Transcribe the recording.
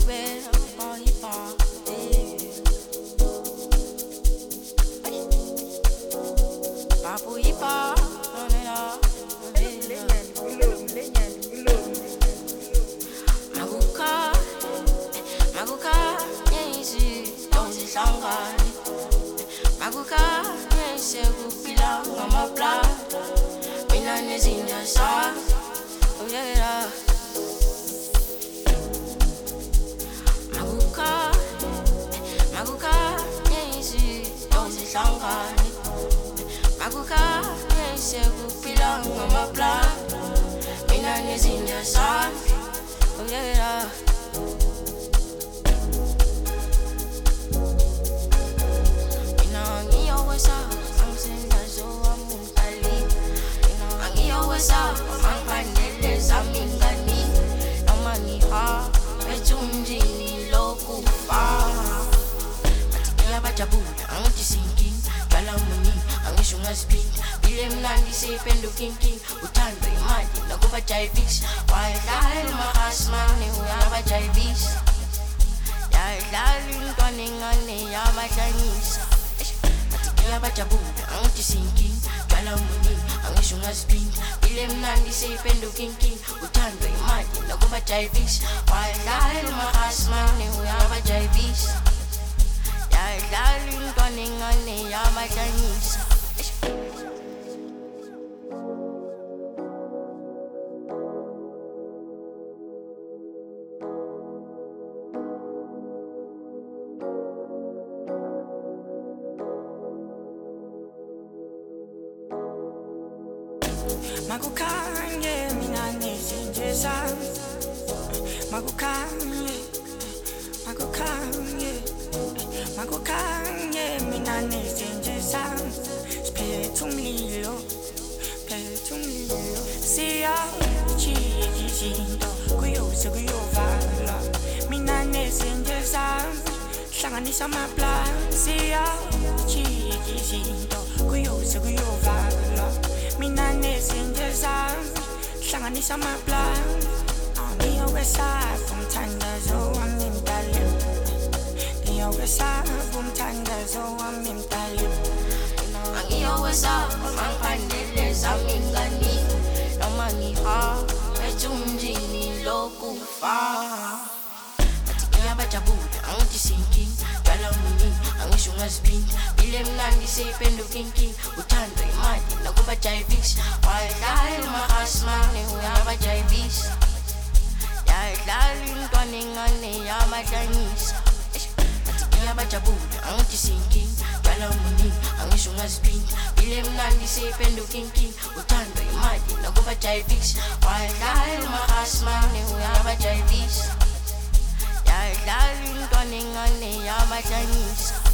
Magukanye mina nezinjeza Magukanye mina nezinjeza Sphethe umlilo Siyachi izinto kuyoze kuyovala Mina nezinjeza hlanganisa amaplan Siyachi izinto kuyoze kuyovala Mina nezinjeza hlanganisa amaplan Ngiyokwesaba umthandazo wami mdala Ngiyokwesaba umthandazo wami mdala Angiyokwesaba mangiphandele zami ingane Noma ngihambe ethunjini lokufa Ngiyabajabula angithi sinking Jwala muningi angisho ungaziphinda Bile mnandi seyiphenduka inking Uthando imali nakubajayivisa Wadlala umahasmane uyabajayivisa Yadlala intwana engane yamadlanyisa Ngiyabajabula angithi sinking Jwala muningi angisho ungaziphinda Bile mnandi seyiphenduka inking Uthando imali nakubajayivisa Wadlala umahasmane uyabajayivisa Yadlala intwana engane yamadlanyisa